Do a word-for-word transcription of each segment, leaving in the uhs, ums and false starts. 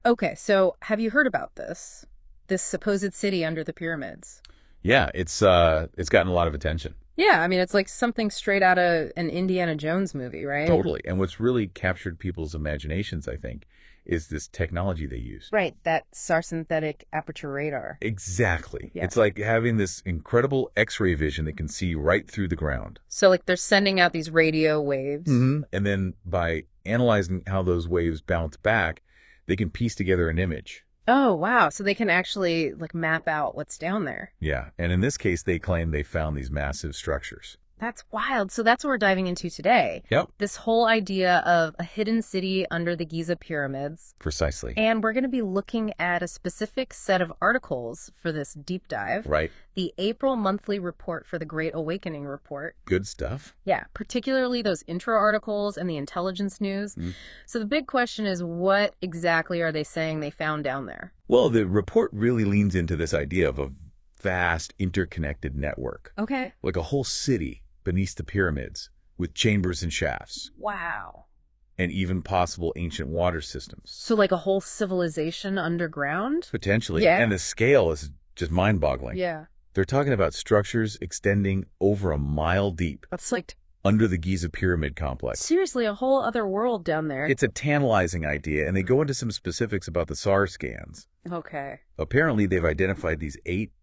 Okay, so have you heard about this? This supposed city under the pyramids? Yeah, it's uh it's gotten a lot of attention. Yeah, I mean, it's like something straight out of an Indiana Jones movie, right? Totally. And what's really captured people's imaginations, I think, is this technology they use. Right, that SAR synthetic aperture radar. Exactly. Yeah. It's like having this incredible X-ray vision that can see right through the ground. So, like, they're sending out these radio waves. Mm-hmm. And then by analyzing how those waves bounce back, they can piece together an image. Oh, wow. So they can actually, like, map out what's down there. Yeah. And in this case, they claim they found these massive structures. That's wild. So that's what we're diving into today. Yep. This whole idea of a hidden city under the Giza pyramids. Precisely. And we're going to be looking at a specific set of articles for this deep dive. Right. The April monthly report for the Great Awakening report. Good stuff. Yeah, particularly those intro articles and the intelligence news. Mm. So the big question is, what exactly are they saying they found down there? Well, the report really leans into this idea of a vast interconnected network. Okay. Like a whole city beneath the pyramids with chambers and shafts. Wow. And even possible ancient water systems. So like a whole civilization underground? Potentially. Yeah. And the scale is just mind-boggling. Yeah. They're talking about structures extending over a mile deep. That's like... under the Giza Pyramid complex. Seriously, a whole other world down there. It's a tantalizing idea, and they go into some specifics about the SAR scans. Okay. Apparently, they've identified these eight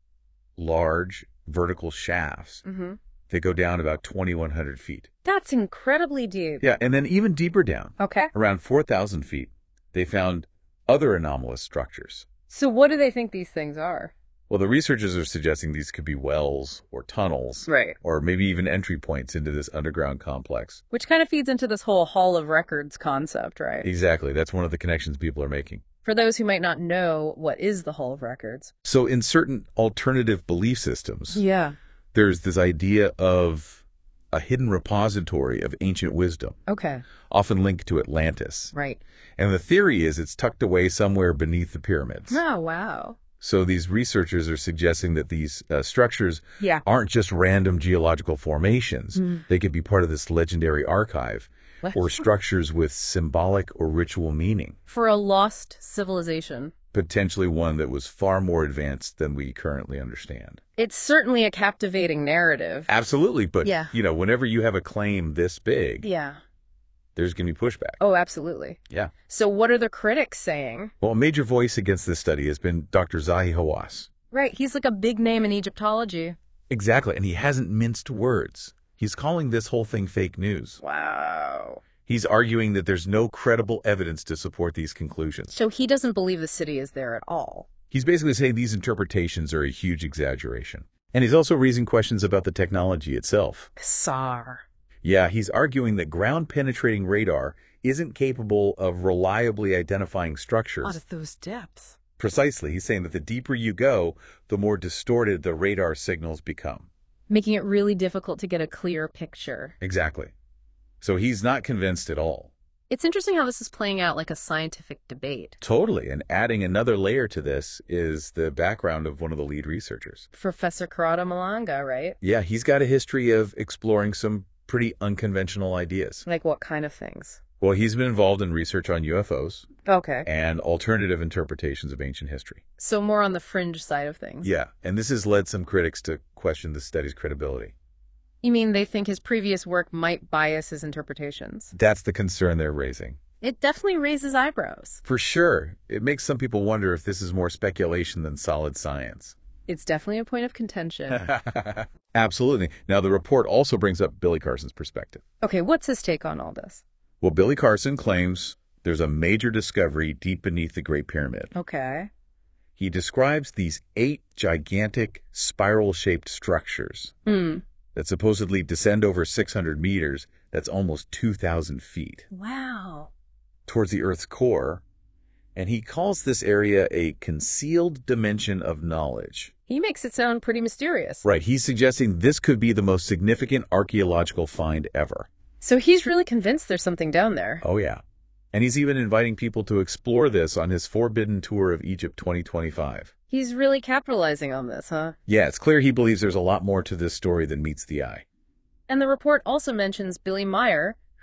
large vertical shafts. Mm-hmm. They go down about twenty-one hundred feet. That's incredibly deep. Yeah, and then even deeper down, okay, around four thousand feet, they found other anomalous structures. So what do they think these things are? Well, the researchers are suggesting these could be wells or tunnels. Right. Or maybe even entry points into this underground complex. Which kind of feeds into this whole Hall of Records concept, right? Exactly. That's one of the connections people are making. For those who might not know, what is the Hall of Records? So in certain alternative belief systems, yeah, there's this idea of a hidden repository of ancient wisdom. Okay. Often linked to Atlantis. Right. And the theory is it's tucked away somewhere beneath the pyramids. Oh, wow. So these researchers are suggesting that these uh, structures yeah. aren't just random geological formations. Mm. They could be part of this legendary archive. What? Or structures with symbolic or ritual meaning. For a lost civilization. Potentially one that was far more advanced than we currently understand. It's certainly a captivating narrative. Absolutely, but yeah. you know, whenever you have a claim this big, yeah. there's going to be pushback. Oh, absolutely. Yeah. So what are the critics saying? Well, a major voice against this study has been Doctor Zahi Hawass. Right, he's like a big name in Egyptology. Exactly, and he hasn't minced words. He's calling this whole thing fake news. Wow. He's arguing that there's no credible evidence to support these conclusions. So he doesn't believe the city is there at all. He's basically saying these interpretations are a huge exaggeration. And he's also raising questions about the technology itself. SAR. Yeah, he's arguing that ground-penetrating radar isn't capable of reliably identifying structures. What at those depths? Precisely. He's saying that the deeper you go, the more distorted the radar signals become. Making it really difficult to get a clear picture. Exactly. So he's not convinced at all. It's interesting how this is playing out like a scientific debate. Totally. And adding another layer to this is the background of one of the lead researchers. Professor Corrado Malanga, right? Yeah, he's got a history of exploring some pretty unconventional ideas. Like what kind of things? Well, he's been involved in research on U F Os. Okay. And alternative interpretations of ancient history. So more on the fringe side of things. Yeah, and this has led some critics to question the study's credibility. You mean they think his previous work might bias his interpretations? That's the concern they're raising. It definitely raises eyebrows. For sure. It makes some people wonder if this is more speculation than solid science. It's definitely a point of contention. Absolutely. Now, the report also brings up Billy Carson's perspective. Okay, what's his take on all this? Well, Billy Carson claims there's a major discovery deep beneath the Great Pyramid. Okay. He describes these eight gigantic spiral-shaped structures Hmm. that supposedly descend over six hundred meters. That's almost two thousand feet. Wow. Towards the Earth's core. And he calls this area a concealed dimension of knowledge. He makes it sound pretty mysterious. Right. He's suggesting this could be the most significant archaeological find ever. So he's really convinced there's something down there. Oh, yeah. And he's even inviting people to explore this on his Forbidden Tour of Egypt twenty twenty-five. He's really capitalizing on this, huh? Yeah, it's clear he believes there's a lot more to this story than meets the eye. And the report also mentions Billy Meyer,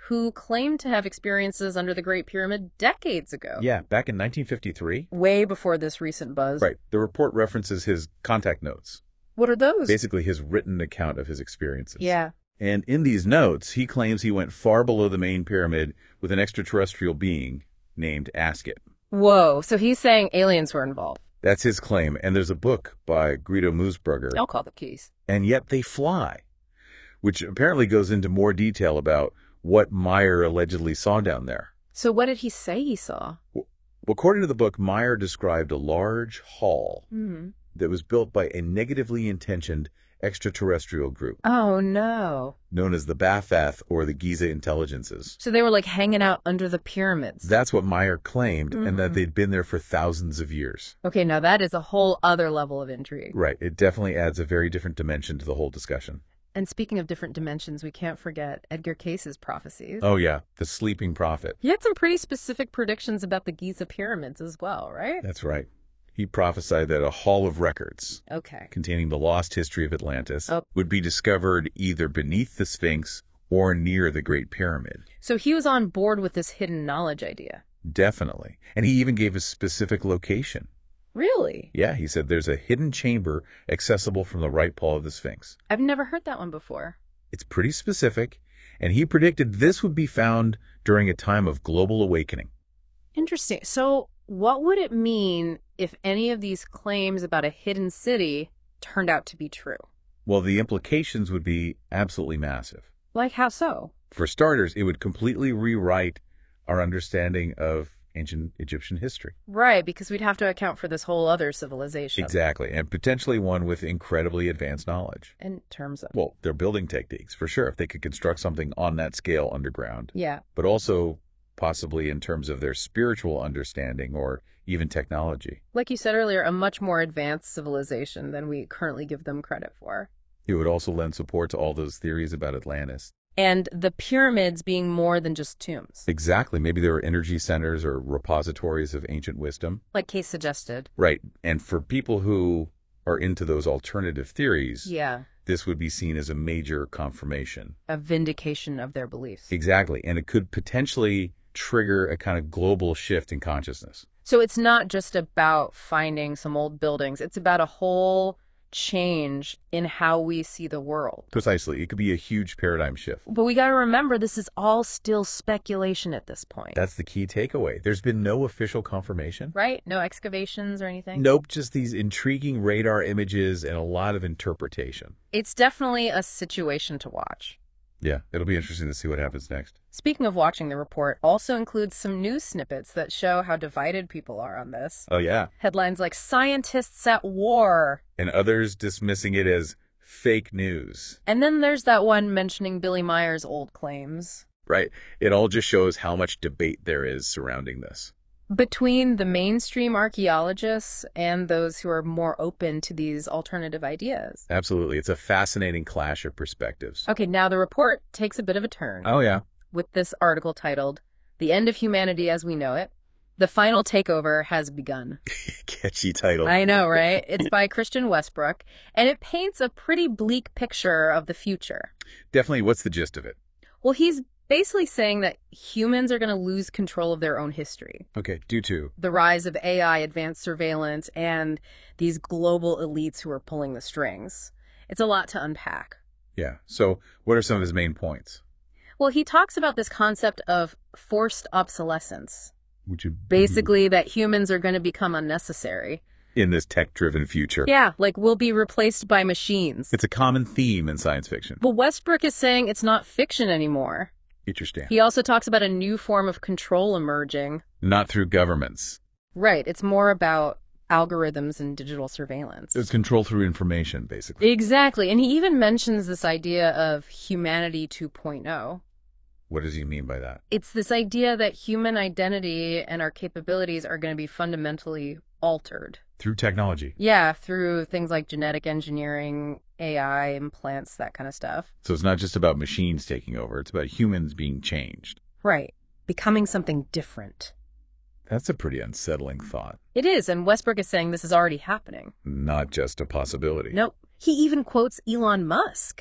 who claimed to have experiences under the Great Pyramid decades ago. Yeah, back in nineteen fifty-three. Way before this recent buzz. Right. The report references his contact notes. What are those? Basically, his written account of his experiences. Yeah. And in these notes, he claims he went far below the main pyramid with an extraterrestrial being named Asket. Whoa. So he's saying aliens were involved. That's his claim. And there's a book by Guido Moosbrugger. I'll call the keys. And Yet They Fly, which apparently goes into more detail about what Meyer allegedly saw down there. So what did he say he saw? Well, according to the book, Meyer described a large hall Mm-hmm. that was built by a negatively intentioned extraterrestrial group Oh, no. known as the Bafath or the Giza Intelligences. So they were like hanging out under the pyramids. That's what Meyer claimed, and that Mhm. they'd been there for thousands of years. Okay, now that is a whole other level of intrigue. Right. It definitely adds a very different dimension to the whole discussion. And speaking of different dimensions, we can't forget Edgar Case's prophecies. Oh, yeah. The sleeping prophet. He had some pretty specific predictions about the Giza pyramids as well, right? That's right. He prophesied that a hall of records Okay. containing the lost history of Atlantis Oh. would be discovered either beneath the Sphinx or near the Great Pyramid. So he was on board with this hidden knowledge idea. Definitely. And he even gave a specific location. Really? Yeah, he said there's a hidden chamber accessible from the right paw of the Sphinx. I've never heard that one before. It's pretty specific, and he predicted this would be found during a time of global awakening. Interesting. So what would it mean if any of these claims about a hidden city turned out to be true? Well, the implications would be absolutely massive. Like how so? For starters, it would completely rewrite our understanding of ancient Egyptian history. Right, because we'd have to account for this whole other civilization. Exactly, and potentially one with incredibly advanced knowledge. In terms of... Well, their building techniques, for sure, if they could construct something on that scale underground. Yeah. But also possibly in terms of their spiritual understanding or even technology. Like you said earlier, a much more advanced civilization than we currently give them credit for. It would also lend support to all those theories about Atlantis. And the pyramids being more than just tombs. Exactly. Maybe there were energy centers or repositories of ancient wisdom. Like Case suggested. Right. And for people who are into those alternative theories, Yeah. this would be seen as a major confirmation. A vindication of their beliefs. Exactly. And it could potentially trigger a kind of global shift in consciousness. So it's not just about finding some old buildings. It's about a whole change in how we see the world. Precisely. It could be a huge paradigm shift. But we got to remember, this is all still speculation at this point. That's the key takeaway. There's been no official confirmation. Right? No excavations or anything? Nope, just these intriguing radar images and a lot of interpretation. It's definitely a situation to watch. Yeah, it'll be interesting to see what happens next. Speaking of watching, the report also includes some news snippets that show how divided people are on this. Oh, yeah. Headlines like "Scientists at War." And others dismissing it as fake news. And then there's that one mentioning Billy Meyer's old claims. Right. It all just shows how much debate there is surrounding this. Between the mainstream archaeologists and those who are more open to these alternative ideas. Absolutely. It's a fascinating clash of perspectives. Okay, now the report takes a bit of a turn. Oh, yeah. With this article titled, "The End of Humanity as We Know It. The Final Takeover Has Begun." Catchy title. I know, right? It's by Christian Westbrook, and it paints a pretty bleak picture of the future. Definitely. What's the gist of it? Well, he's basically saying that humans are going to lose control of their own history. Okay, do too. The rise of A I, advanced surveillance, and these global elites who are pulling the strings. It's a lot to unpack. Yeah. So what are some of his main points? Well, he talks about this concept of forced obsolescence. Which would Basically, that humans are going to become unnecessary. in this tech-driven future. Yeah, like we'll be replaced by machines. It's a common theme in science fiction. But Westbrook is saying it's not fiction anymore. Interesting. He also talks about a new form of control emerging. Not through governments. Right, it's more about algorithms and digital surveillance. It's control through information, basically. Exactly, and he even mentions this idea of humanity two point oh. What does he mean by that? It's this idea that human identity and our capabilities are going to be fundamentally altered. Through technology. Yeah, through things like genetic engineering, A I, implants, that kind of stuff. So it's not just about machines taking over. It's about humans being changed. Right, becoming something different. That's a pretty unsettling thought. It is, and Westbrook is saying this is already happening. Not just a possibility. Nope. He even quotes Elon Musk.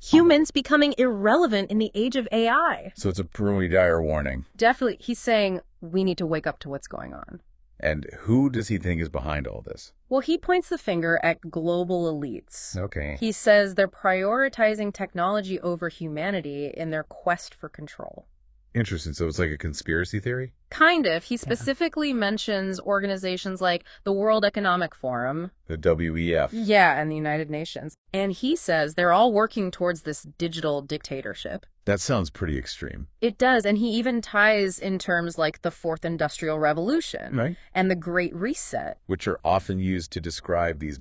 Humans becoming irrelevant in the age of A I. So it's a pretty dire warning. Definitely, he's saying we need to wake up to what's going on. And who does he think is behind all this? Well, he points the finger at global elites. Okay. He says they're prioritizing technology over humanity in their quest for control. Interesting. So it's like a conspiracy theory? Kind of. He specifically mentions organizations like the World Economic Forum. The W E F. Yeah, and the United Nations. And he says they're all working towards this digital dictatorship. That sounds pretty extreme. It does, and he even ties in terms like the Fourth Industrial Revolution Right. and the Great Reset. Which are often used to describe these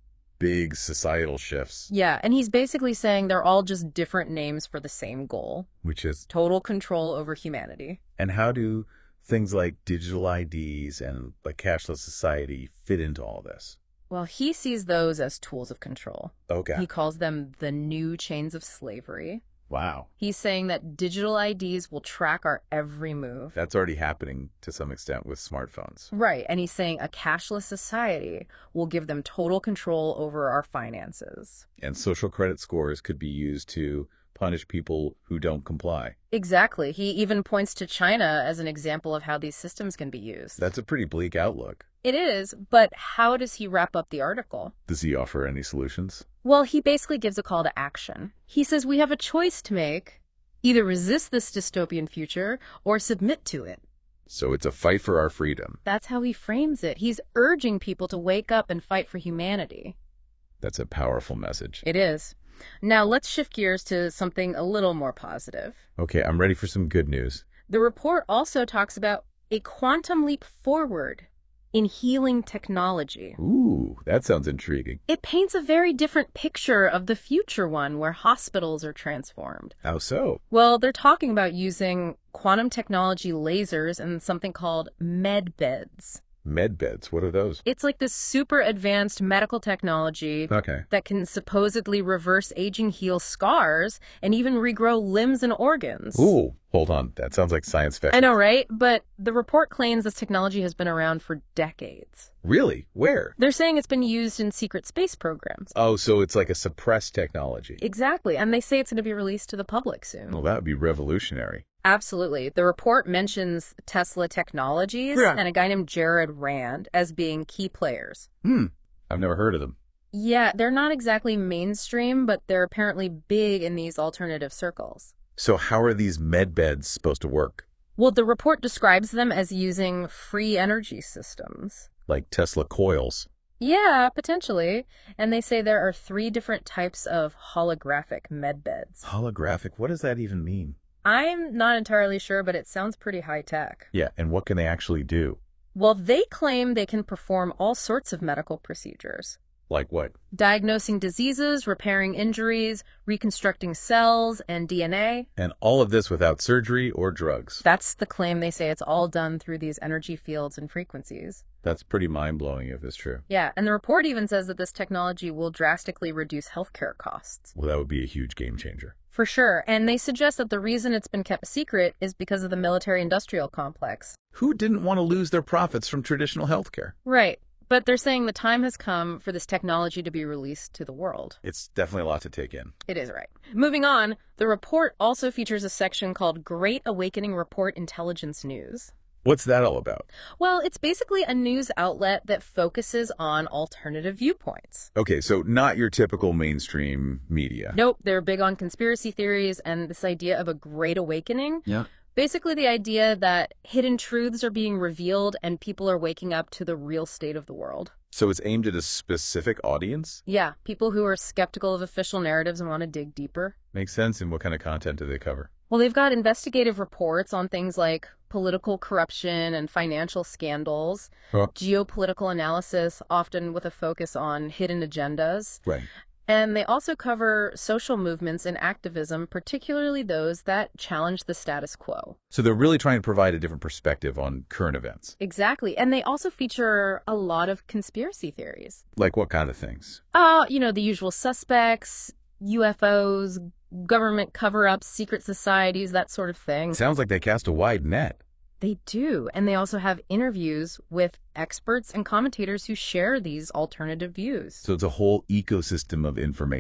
big societal shifts. Yeah, and he's basically saying they're all just different names for the same goal. Which is... Total control over humanity. And how do things like digital I Ds and like cashless society fit into all this? Well, he sees those as tools of control. Okay. He calls them the new chains of slavery. Wow. He's saying that digital I Ds will track our every move. That's already happening to some extent with smartphones. Right, and he's saying a cashless society will give them total control over our finances. And social credit scores could be used to punish people who don't comply. Exactly. He even points to China as an example of how these systems can be used. That's a pretty bleak outlook. It is, but how does he wrap up the article? Does he offer any solutions? Well, he basically gives a call to action. He says we have a choice to make. Either resist this dystopian future or submit to it. So it's a fight for our freedom. That's how he frames it. He's urging people to wake up and fight for humanity. That's a powerful message. It is. Now let's shift gears to something a little more positive. Okay, I'm ready for some good news. The report also talks about a quantum leap forward in healing technology. Ooh, that sounds intriguing. It paints a very different picture of the future one where hospitals are transformed. How so? Well, they're talking about using quantum technology lasers and something called med beds. Med beds, what are those? It's like this super advanced medical technology Okay. that can supposedly reverse aging, heal scars, and even regrow limbs and organs. Ooh, hold on. That sounds like science fiction. I know, right? But the report claims this technology has been around for decades. Really? Where? They're saying it's been used in secret space programs. Oh, so it's like a suppressed technology. Exactly. And they say it's going to be released to the public soon. Well, that would be revolutionary. Absolutely. The report mentions Tesla Technologies Yeah. and a guy named Jared Rand as being key players. Hmm. I've never heard of them. Yeah, they're not exactly mainstream, but they're apparently big in these alternative circles. So how are these med beds supposed to work? Well, the report describes them as using free energy systems. Like Tesla coils? Yeah, potentially. And they say there are three different types of holographic medbeds. Holographic? What does that even mean? I'm not entirely sure, but it sounds pretty high-tech. Yeah, and what can they actually do? Well, they claim they can perform all sorts of medical procedures. Like what? Diagnosing diseases, repairing injuries, reconstructing cells and D N A. And all of this without surgery or drugs. That's the claim. They say it's all done through these energy fields and frequencies. That's pretty mind-blowing if it's true. Yeah, and the report even says that this technology will drastically reduce healthcare costs. Well, that would be a huge game changer. For sure, and they suggest that the reason it's been kept secret is because of the military-industrial complex. Who didn't want to lose their profits from traditional healthcare? Right, but they're saying the time has come for this technology to be released to the world. It's definitely a lot to take in. It is right. Moving on, the report also features a section called Great Awakening Report Intelligence News. What's that all about? Well, it's basically a news outlet that focuses on alternative viewpoints. Okay, so not your typical mainstream media. Nope, they're big on conspiracy theories and this idea of a great awakening. Yeah. Basically the idea that hidden truths are being revealed and people are waking up to the real state of the world. So it's aimed at a specific audience? Yeah, people who are skeptical of official narratives and want to dig deeper. Makes sense. And what kind of content do they cover? Well, they've got investigative reports on things like political corruption and financial scandals, Huh. geopolitical analysis, often with a focus on hidden agendas. Right. And they also cover social movements and activism, particularly those that challenge the status quo. So they're really trying to provide a different perspective on current events. Exactly. And they also feature a lot of conspiracy theories. Like what kind of things? Uh, you know, the usual suspects, U F Os, government cover-ups, secret societies, that sort of thing. Sounds like they cast a wide net. They do. And they also have interviews with experts and commentators who share these alternative views. So it's a whole ecosystem of information.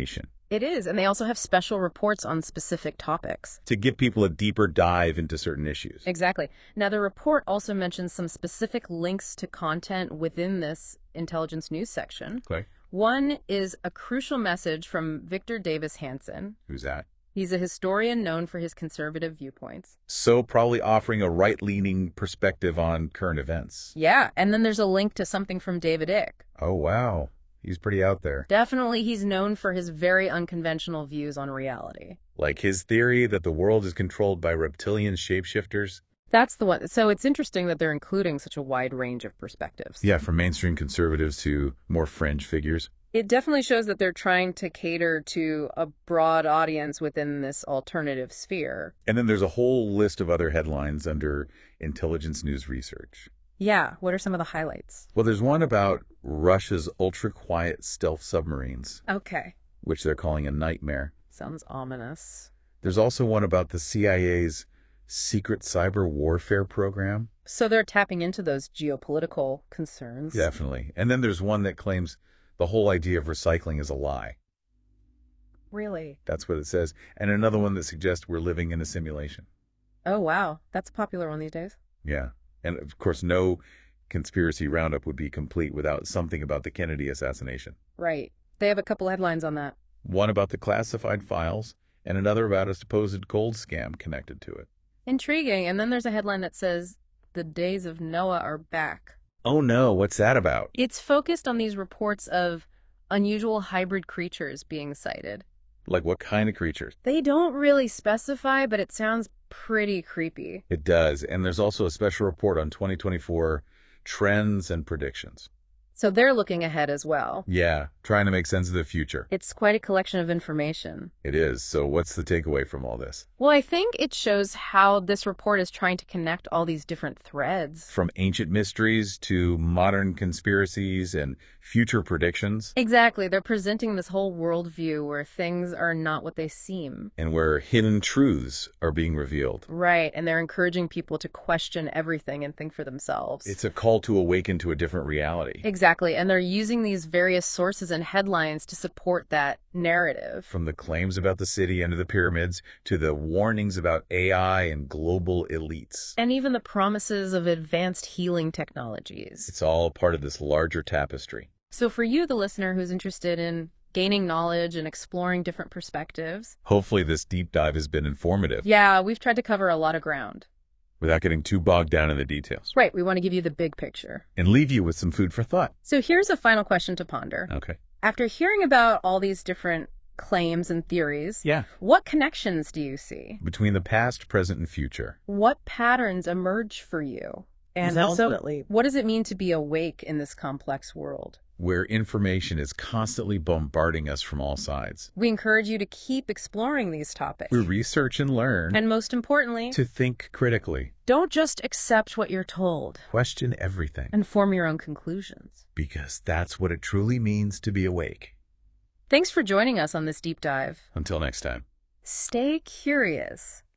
It is, and they also have special reports on specific topics. to give people a deeper dive into certain issues. Exactly. Now, the report also mentions some specific links to content within this intelligence news section. Okay. One is a crucial message from Victor Davis Hanson. Who's that? He's a historian known for his conservative viewpoints. So probably offering a right-leaning perspective on current events. Yeah, and then there's a link to something from David Icke. Oh, wow. He's pretty out there. Definitely, he's known for his very unconventional views on reality. Like his theory that the world is controlled by reptilian shapeshifters. That's the one. So it's interesting that they're including such a wide range of perspectives. Yeah, from mainstream conservatives to more fringe figures. It definitely shows that they're trying to cater to a broad audience within this alternative sphere. And then there's a whole list of other headlines under intelligence news research. Yeah, what are some of the highlights? Well, there's one about Russia's ultra-quiet stealth submarines, Okay. which they're calling a nightmare. Sounds ominous. There's also one about the C I A's secret cyber warfare program. So they're tapping into those geopolitical concerns. Definitely. And then there's one that claims the whole idea of recycling is a lie. Really? That's what it says. And another one that suggests we're living in a simulation. Oh, wow. That's a popular one these days. Yeah. And of course, no conspiracy roundup would be complete without something about the Kennedy assassination. Right. They have a couple headlines on that. One about the classified files and another about a supposed gold scam connected to it. Intriguing. And then there's a headline that says, "The days of Noah are back." Oh no, what's that about? It's focused on these reports of unusual hybrid creatures being sighted. Like what kind of creatures? They don't really specify, but it sounds pretty creepy. It does. And there's also a special report on twenty twenty-four trends and predictions. So they're looking ahead as well. Yeah, trying to make sense of the future. It's quite a collection of information. It is. So what's the takeaway from all this? Well, I think it shows how this report is trying to connect all these different threads. From ancient mysteries to modern conspiracies and future predictions. Exactly. They're presenting this whole worldview where things are not what they seem. And where hidden truths are being revealed. Right. And they're encouraging people to question everything and think for themselves. It's a call to awaken to a different reality. Exactly. And they're using these various sources and headlines to support that narrative. From the claims about the city under the pyramids to the warnings about A I and global elites. And even the promises of advanced healing technologies. It's all part of this larger tapestry. So for you, the listener who's interested in gaining knowledge and exploring different perspectives. Hopefully this deep dive has been informative. Yeah, we've tried to cover a lot of ground. Without getting too bogged down in the details. Right, we want to give you the big picture. And leave you with some food for thought. So here's a final question to ponder. Okay. After hearing about all these different claims and theories, Yeah. what connections do you see? Between the past, present, and future. What patterns emerge for you? And Exactly. ultimately, what does it mean to be awake in this complex world? Where information is constantly bombarding us from all sides. We encourage you to keep exploring these topics. We research and learn. And most importantly, to think critically. don't just accept what you're told. Question everything. And form your own conclusions. Because that's what it truly means to be awake. Thanks for joining us on this deep dive. Until next time. Stay curious.